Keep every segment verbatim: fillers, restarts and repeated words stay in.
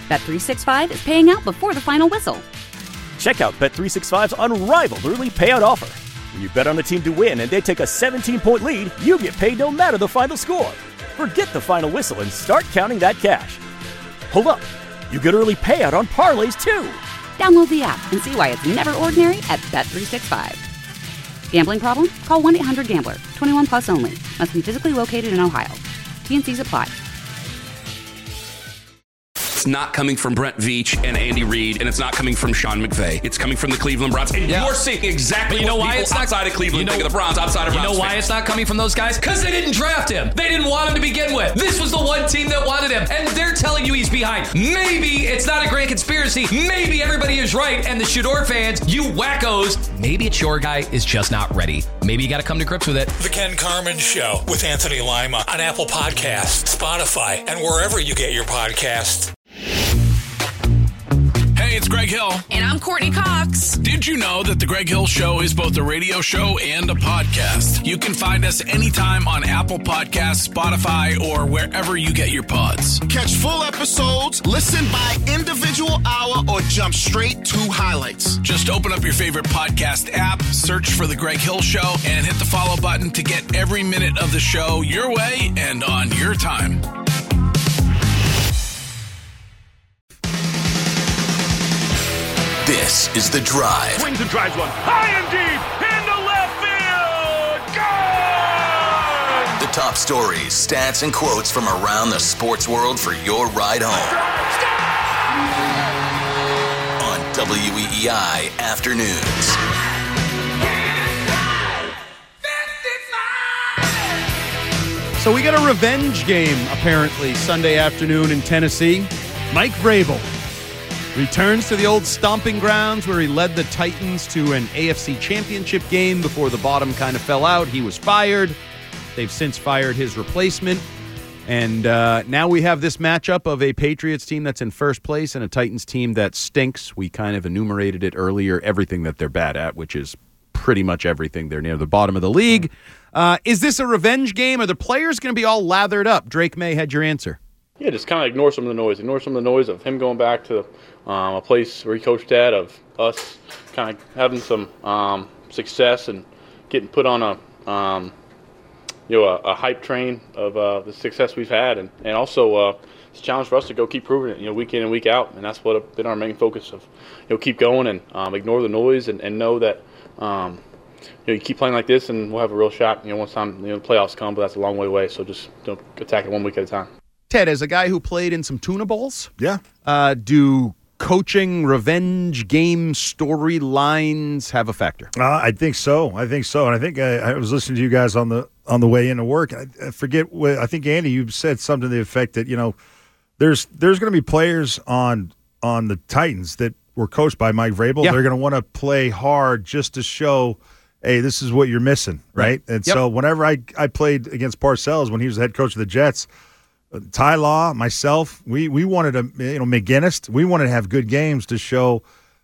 Bet three sixty-five is paying out before the final whistle. Check out Bet three sixty-five's unrivaled early payout offer. When you bet on a team to win and they take a seventeen-point lead, you get paid no matter the final score. Forget the final whistle and start counting that cash. Hold up. You get early payout on parlays, too. Download the app and see why it's never ordinary at Bet three sixty-five. Gambling problem? Call one eight hundred gambler. twenty-one plus only. Must be physically located in Ohio. T and Cs apply. It's not coming from Brent Veach and Andy Reid, and it's not coming from Sean McVay. It's coming from the Cleveland Browns. And yeah. you're seeing exactly you know what why people it's not, outside of Cleveland you know, think of the Browns, outside of You Browns know why fans. it's not coming from those guys? Because they didn't draft him. They didn't want him to begin with. This was the one team that wanted him, and they're telling you he's behind. Maybe it's not a great conspiracy. Maybe everybody is right, and the Shador fans, you wackos, maybe it's your guy is just not ready. Maybe you got to come to grips with it. The Ken Carman Show with Anthony Lima on Apple Podcasts, Spotify, and wherever you get your podcasts. Hey, it's Greg Hill. And I'm Courtney Cox. Did you know that The Greg Hill Show is both a radio show and a podcast? You can find us anytime on Apple Podcasts, Spotify, or wherever you get your pods. Catch full episodes, listen by individual hour, or jump straight to highlights. Just open up your favorite podcast app, search for The Greg Hill Show, and hit the follow button to get every minute of the show your way and on your time. This is The Drive. Swings and drives one. High and deep into left field. Gone! The top stories, stats, and quotes from around the sports world for your ride home. On W E E I Afternoons. So we got a revenge game, apparently, Sunday afternoon in Tennessee. Mike Vrabel returns to the old stomping grounds where he led the Titans to an A F C championship game before the bottom kind of fell out. He was fired. They've since fired his replacement. And uh, now we have this matchup of a Patriots team that's in first place and a Titans team that stinks. We kind of enumerated it earlier, everything that they're bad at, which is pretty much everything. They're near the bottom of the league. Uh, is this a revenge game? Are the players going to be all lathered up? Drake May had your answer. Yeah, just kind of ignore some of the noise. Ignore some of the noise of him going back to um, a place where he coached at, of us kind of having some um, success and getting put on a um, you know a, a hype train of uh, the success we've had, and and also uh, it's a challenge for us to go keep proving it, you know, week in and week out, and that's what been our main focus of, you know, keep going and um, ignore the noise and, and know that. Um, You know, you keep playing like this, and we'll have a real shot. You know, once time you know the playoffs come, but that's a long way away. So just don't attack it one week at a time. Ted, as a guy who played in some tuna bowls, yeah, uh, do coaching revenge game storylines have a factor? Uh, I think so. I think so, and I think I, I was listening to you guys on the on the way into work. I, I forget what I think, Andy, you said something to the effect that you know there's there's going to be players on on the Titans that were coached by Mike Vrabel. Yeah. They're going to want to play hard just to show, hey, this is what you're missing, right? right. And yep. so whenever I, I played against Parcells when he was the head coach of the Jets, uh, Ty Law, myself, we we wanted to, you know, McGinnis, we wanted to have good games to show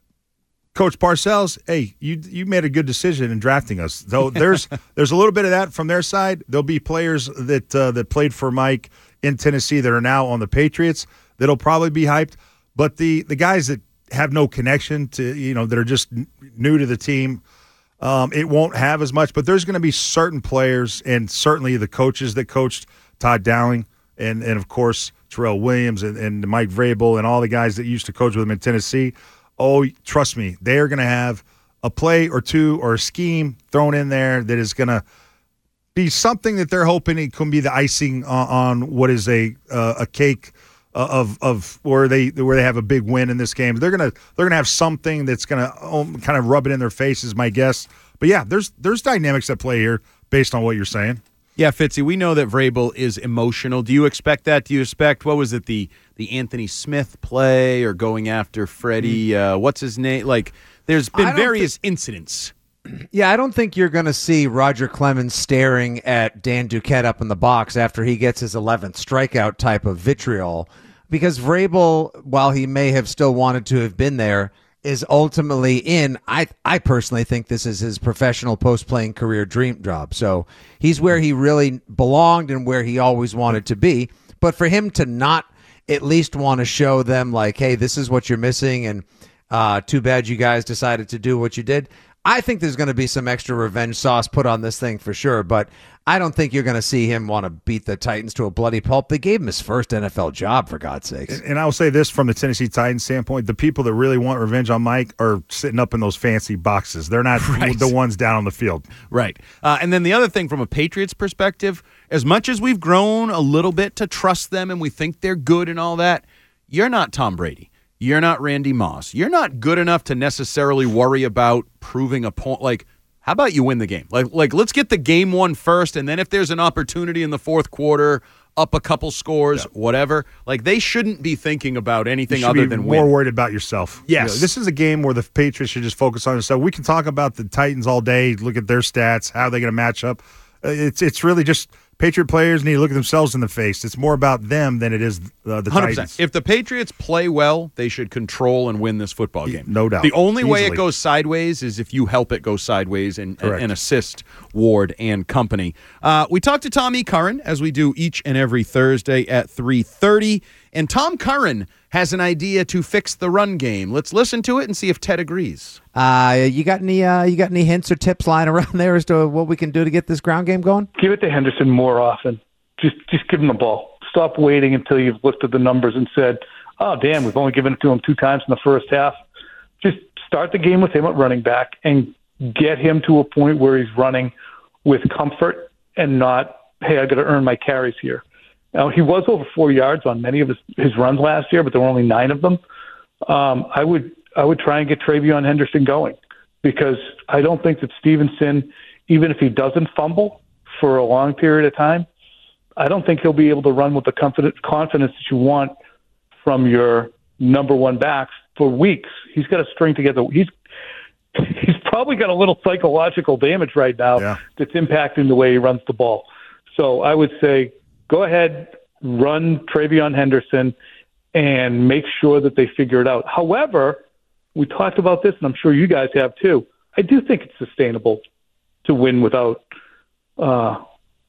Coach Parcells, hey, you you made a good decision in drafting us. So there's there's a little bit of that from their side. There'll be players that uh, that played for Mike in Tennessee that are now on the Patriots that'll probably be hyped. But the the guys that have no connection to, you know, that are just new to the team, Um, it won't have as much, but there's going to be certain players and certainly the coaches that coached Todd Dowling and, and of course, Terrell Williams and, and Mike Vrabel and all the guys that used to coach with him in Tennessee. Oh, trust me, they are going to have a play or two or a scheme thrown in there that is going to be something that they're hoping it can be the icing on, on what is a uh, a cake of of where they where they have a big win in this game. They're gonna they're gonna have something that's gonna um, kind of rub it in their face, is my guess. But yeah, there's there's dynamics at play here based on what you're saying. Yeah, Fitzy, we know that Vrabel is emotional. Do you expect that? Do you expect, what was it, the the Anthony Smith play or going after Freddie? Mm. Uh, what's his name? Like, there's been various th- incidents. Yeah, I don't think you're going to see Roger Clemens staring at Dan Duquette up in the box after he gets his eleventh strikeout type of vitriol, because Vrabel, while he may have still wanted to have been there, is ultimately in. I I personally think this is his professional post-playing career dream job. So he's where he really belonged and where he always wanted to be. But for him to not at least want to show them like, hey, this is what you're missing, and uh, too bad you guys decided to do what you did. I think there's going to be some extra revenge sauce put on this thing for sure, but I don't think you're going to see him want to beat the Titans to a bloody pulp. They gave him his first N F L job, for God's sakes. And, and I'll say this from the Tennessee Titans standpoint, the people that really want revenge on Mike are sitting up in those fancy boxes. They're not right. the ones down on the field. Right. Uh, and then the other thing from a Patriots perspective, as much as we've grown a little bit to trust them and we think they're good and all that, you're not Tom Brady. You're not Randy Moss. You're not good enough to necessarily worry about proving a point. Like, how about you win the game? Like, like let's get the game won first, and then if there's an opportunity in the fourth quarter, up a couple scores, yeah. whatever, like they shouldn't be thinking about anything other than win. More win. worried about yourself. Yes. You know, this is a game where the Patriots should just focus on themselves. We can talk about the Titans all day, look at their stats, how they're going to match up. It's it's really just Patriot players need to look at themselves in the face. It's more about them than it is uh, the one hundred percent. Titans. If the Patriots play well, they should control and win this football game. No doubt. The only Easily. way it goes sideways is if you help it go sideways and, and, and assist Ward and company. Uh, we talked to Tom E. Curran, as we do each and every Thursday at three thirty, and Tom Curran has an idea to fix the run game. Let's listen to it and see if Ted agrees. Uh, you got any uh, you got any hints or tips lying around there as to what we can do to get this ground game going? Give it to Henderson more often. Just just give him the ball. Stop waiting until you've looked at the numbers and said, oh, damn, we've only given it to him two times in the first half. Just start the game with him at running back and get him to a point where he's running with comfort and not, hey, I got to earn my carries here. Now, he was over four yards on many of his, his runs last year, but there were only nine of them. Um, I would I would try and get TreVeyon Henderson going because I don't think that Stevenson, even if he doesn't fumble for a long period of time, I don't think he'll be able to run with the confidence confidence that you want from your number one backs for weeks. He's got to string together. He's he's probably got a little psychological damage right now yeah. that's impacting the way he runs the ball. So I would say, go ahead, run TreVeyon Henderson, and make sure that they figure it out. However, we talked about this, and I'm sure you guys have too. I do think it's sustainable to win without uh,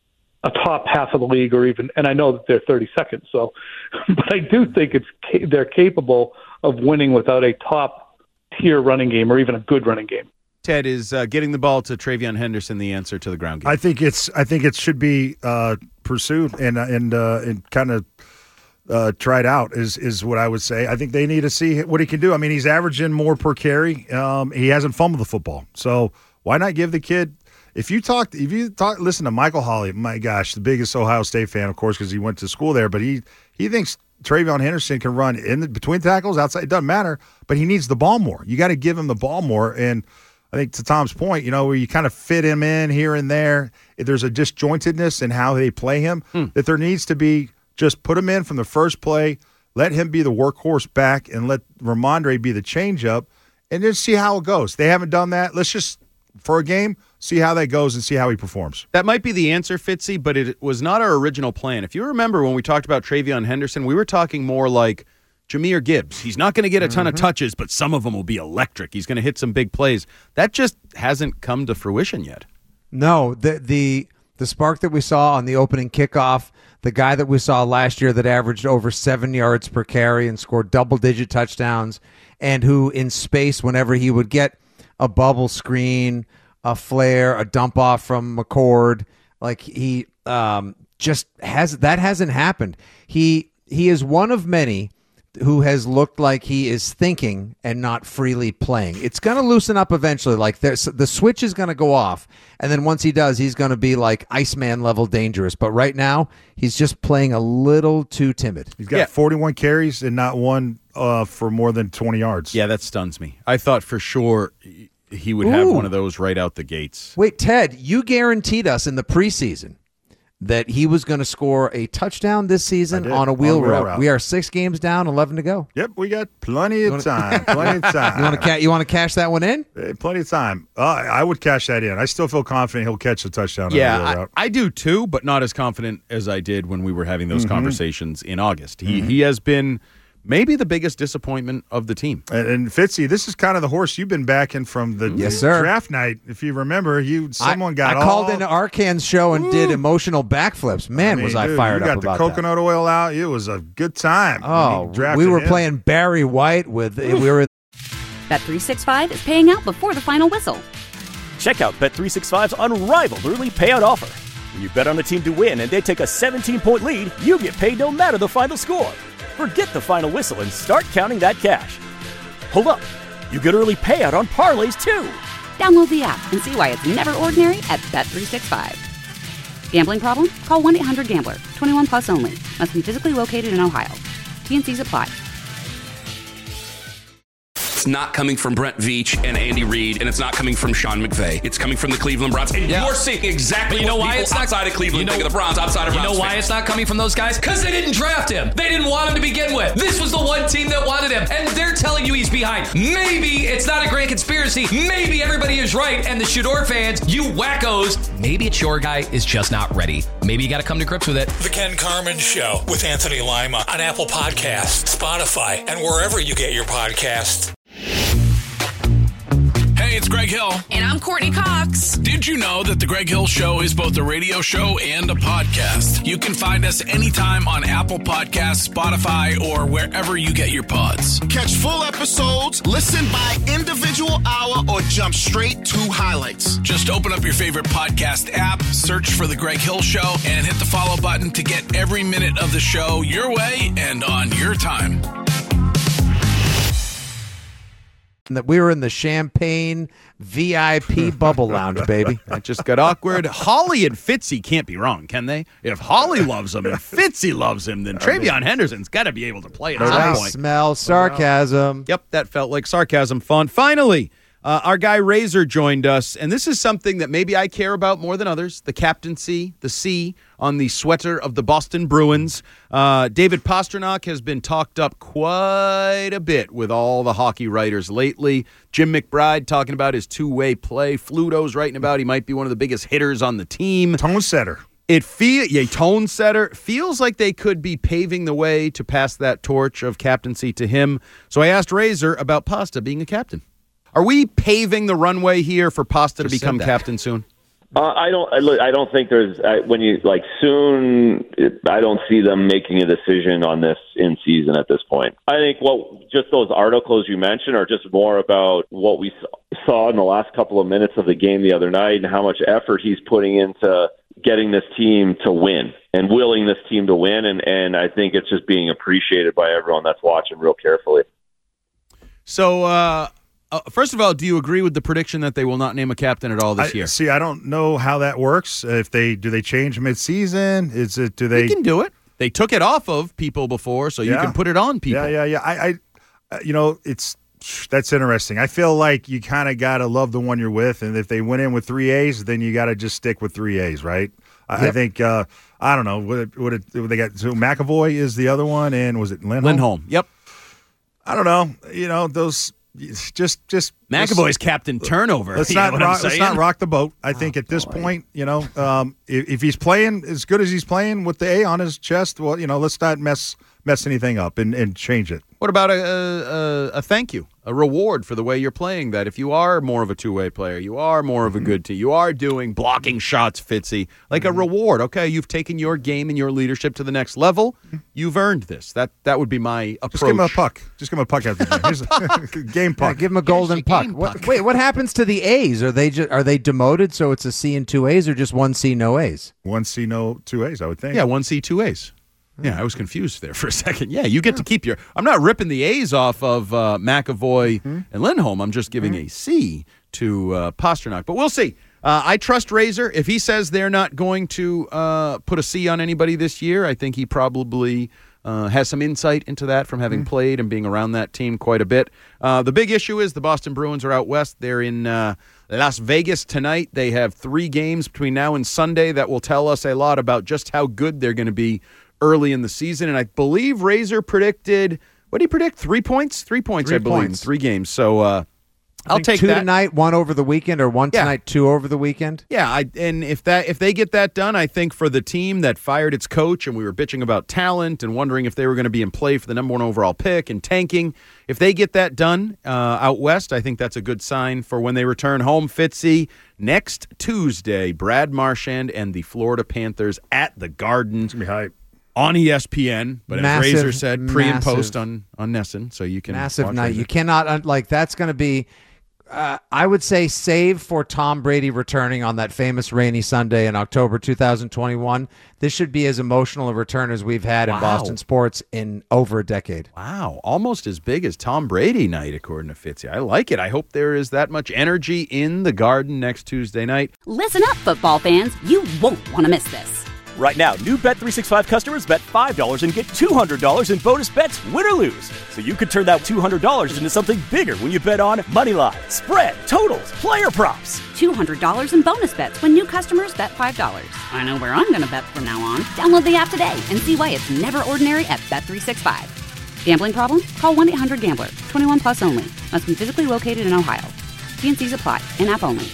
a top half of the league, or even. And I know that they're thirty-second, so, but I do think it's they're capable of winning without a top tier running game or even a good running game. Ted, is uh, getting the ball to TreVeyon Henderson the answer to the ground game? I think it's. I think it should be uh, pursued and and uh, and kind of uh, tried out. Is is what I would say. I think they need to see what he can do. I mean, he's averaging more per carry. Um, he hasn't fumbled the football, so why not give the kid? If you talk, if you talk, listen to Michael Holley. My gosh, the biggest Ohio State fan, of course, because he went to school there. But he he thinks TreVeyon Henderson can run in the, between tackles, outside. It doesn't matter, but he needs the ball more. You got to give him the ball more and. I think to Tom's point, you know, where you kind of fit him in here and there, if there's a disjointedness in how they play him, Hmm. that there needs to be just put him in from the first play, let him be the workhorse back, and let Ramondre be the changeup, and just see how it goes. They haven't done that. Let's just, for a game, see how that goes and see how he performs. That might be the answer, Fitzy, but it was not our original plan. If you remember when we talked about TreVeyon Henderson, we were talking more like Jahmyr Gibbs. He's not going to get a ton Mm-hmm. of touches, but some of them will be electric. He's going to hit some big plays. That just hasn't come to fruition yet. No, the the the spark that we saw on the opening kickoff, the guy that we saw last year that averaged over seven yards per carry and scored double-digit touchdowns, and who in space, whenever he would get a bubble screen, a flare, a dump off from McCord, like he um, just has that hasn't happened. He he is one of many who has looked like he is thinking and not freely playing. It's going to loosen up eventually. Like there's, the switch is going to go off, and then once he does, he's going to be like Iceman level dangerous. But right now, he's just playing a little too timid. He's got forty-one carries and not one uh, for more than twenty yards. Yeah, that stuns me. I thought for sure he would have Ooh. one of those right out the gates. Wait, Ted, you guaranteed us in the preseason that he was going to score a touchdown this season on a wheel, On a wheel route. route. We are six games down, eleven to go. Yep, we got plenty of time. Plenty of time. You want to ca- you want to cash that one in? Uh, plenty of time. Uh, I would cash that in. I still feel confident he'll catch the touchdown. on the Yeah, wheel I, route. I do too, but not as confident as I did when we were having those Mhm. conversations in August. He Mhm. he has been maybe the biggest disappointment of the team. And, and Fitzy, this is kind of the horse you've been backing from the yes, sir. draft night. If you remember, you someone I, got I all, called into Arcan's show and Ooh. did emotional backflips. Man, I mean, was I dude, fired you up got about the coconut that. oil out. It was a good time. Oh, we were him. playing Barry White with we were. Bet three sixty-five is paying out before the final whistle. Check out Bet three sixty-five's unrivaled early payout offer. When you bet on a team to win and they take a seventeen-point lead, you get paid no matter the final score. Forget the final whistle and start counting that cash. Hold up. You get early payout on parlays, too. Download the app and see why it's never ordinary at Bet three sixty-five. Gambling problem? Call one eight hundred gambler. twenty-one plus only. Must be physically located in Ohio. T and C's apply. It's not coming from Brent Veach and Andy Reid, and it's not coming from Sean McVay. It's coming from the Cleveland Browns. And yeah. you're seeing exactly you know what why people it's not, outside of Cleveland you know, think of the Browns, outside of You Browns know why fans. it's not coming from those guys? Because they didn't draft him. They didn't want him to begin with. This was the one team that wanted him, and they're telling you he's behind. Maybe it's not a grand conspiracy. Maybe everybody is right, and the Shador fans, you wackos, maybe it's your guy is just not ready. Maybe you got to come to grips with it. The Ken Carman Show with Anthony Lima on Apple Podcasts, Spotify, and wherever you get your podcasts. Hey, it's Greg Hill. And I'm Courtney Cox. Did you know that The Greg Hill Show is both a radio show and a podcast? You can find us anytime on Apple Podcasts, Spotify, or wherever you get your pods. Catch full episodes, listen by individual hour, or jump straight to highlights. Just open up your favorite podcast app, search for The Greg Hill Show, and hit the follow button to get every minute of the show your way and on your time. That we were in the Champagne V I P bubble lounge, baby. That just got awkward. Holly and Fitzy can't be wrong, can they? If Holly loves him and Fitzy loves him, then Travion Henderson's got to be able to play at some I point. smell sarcasm. Yep, that felt like sarcasm fun. Finally, uh, our guy Razor joined us, and this is something that maybe I care about more than others, the captaincy, the C on the sweater of the Boston Bruins. Uh, David Pastrnak has been talked up quite a bit with all the hockey writers lately. Jim McBride talking about his two-way play. Fluto's writing about he might be one of the biggest hitters on the team. Tone setter. It feel yeah, tone setter. Feels like they could be paving the way to pass that torch of captaincy to him. So I asked Razor about Pasta being a captain. Are we paving the runway here for Pasta Just to become said that. captain soon? Uh, I don't. I, look, I don't think there's I, when you like soon. It, I don't see them making a decision on this in season at this point. I think what just those articles you mentioned are just more about what we saw in the last couple of minutes of the game the other night and how much effort he's putting into getting this team to win and willing this team to win. And and I think it's just being appreciated by everyone that's watching real carefully. So. uh Uh, first of all, do you agree with the prediction that they will not name a captain at all this I, year? See, I don't know how that works. If they do, they change mid-season. Is it? Do they? They can do it. They took it off of people before, so you Yeah. can put it on people. Yeah, yeah, yeah. I, I uh, you know, it's that's interesting. I feel like you kind of gotta love the one you're with, and if they went in with three A's, then you gotta just stick with three A's, right? I, Yep. I think. Uh, I don't know. What it, what it, they got? So McAvoy is the other one, and was it Lindholm? Lindholm. Yep. I don't know. You know those. Just, just McAvoy's captain turnover. Let's you not know what I'm rock, let's saying? not rock the boat. I think at this point, you know, um, if, if he's playing as good as he's playing with the A on his chest, well, you know, let's not mess mess anything up and, and change it. What about a, a a thank you, a reward for the way you're playing that? If you are more of a two-way player, you are more of a good team, you are doing blocking shots, Fitzy, like a reward. Okay, you've taken your game and your leadership to the next level. You've earned this. That that would be my approach. Just give him a puck. Just give him a puck after the game. Here's a game puck. Yeah, give him a golden puck. What, wait, what happens to the A's? Are they just, are they demoted so it's a C and two A's, or just one C, no A's? One C, no two A's, I would think. Yeah, one C, two A's. Yeah, I was confused there for a second. Yeah, you get to keep your. I'm not ripping the A's off of uh, McAvoy mm-hmm. and Lindholm. I'm just giving mm-hmm. a C to uh, Pastrnak. But we'll see. Uh, I trust Razor. If he says they're not going to uh, put a C on anybody this year, I think he probably uh, has some insight into that from having mm-hmm. played and being around that team quite a bit. Uh, the big issue is the Boston Bruins are out west. They're in uh, Las Vegas tonight. They have three games between now and Sunday that will tell us a lot about just how good they're going to be early in the season. And I believe Razor predicted, what did he predict? Three points? Three points, three I believe, points. in three games. So uh, I'll think take two that. tonight, one over the weekend, or one Yeah. tonight, two over the weekend. Yeah, I, and if that if they get that done, I think for the team that fired its coach and we were bitching about talent and wondering if they were going to be in play for the number one overall pick and tanking, if they get that done uh, out west, I think that's a good sign for when they return home. Fitzy, next Tuesday, Brad Marchand and the Florida Panthers at the Garden on E S P N. But Massive, as Razor said, pre and massive. post on on Nesson, so you can Massive watch night. Razor. You cannot, un- like, that's going to be, uh, I would say, save for Tom Brady returning on that famous rainy Sunday in October two thousand twenty-one. This should be as emotional a return as we've had Wow. in Boston sports in over a decade. Wow, almost as big as Tom Brady night, according to Fitzy. I like it. I hope there is that much energy in the Garden next Tuesday night. Listen up, football fans. You won't want to miss this. Right now, new Bet three sixty-five customers bet five dollars and get two hundred dollars in bonus bets, win or lose. So you could turn that two hundred dollars into something bigger when you bet on money line, spread, totals, player props. two hundred dollars in bonus bets when new customers bet five dollars. I know where I'm going to bet from now on. Download the app today and see why it's never ordinary at Bet three sixty-five. Gambling problem? Call one eight hundred gambler. twenty-one plus only. Must be physically located in Ohio. T and C's apply. In-app only.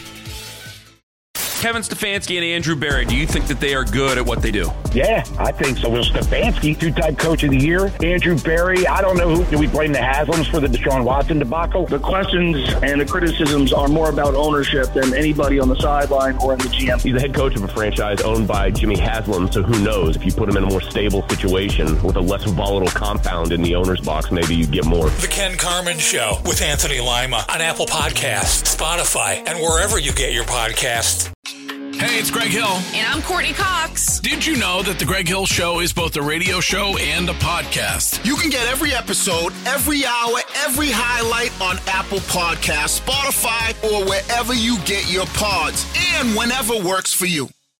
Kevin Stefanski and Andrew Berry, do you think that they are good at what they do? Yeah, I think so. Will Stefanski, two-time coach of the year. Andrew Berry, I don't know who. Do we blame the Haslams for the Deshaun Watson debacle? The questions and the criticisms are more about ownership than anybody on the sideline or in the G M. He's the head coach of a franchise owned by Jimmy Haslam, so who knows? If you put him in a more stable situation with a less volatile compound in the owner's box, maybe you get more. The Ken Carman Show with Anthony Lima on Apple Podcasts, Spotify, and wherever you get your podcasts. Hey, it's Greg Hill. And I'm Courtney Cox. Did you know that The Greg Hill Show is both a radio show and a podcast? You can get every episode, every hour, every highlight on Apple Podcasts, Spotify, or wherever you get your pods, and whenever works for you.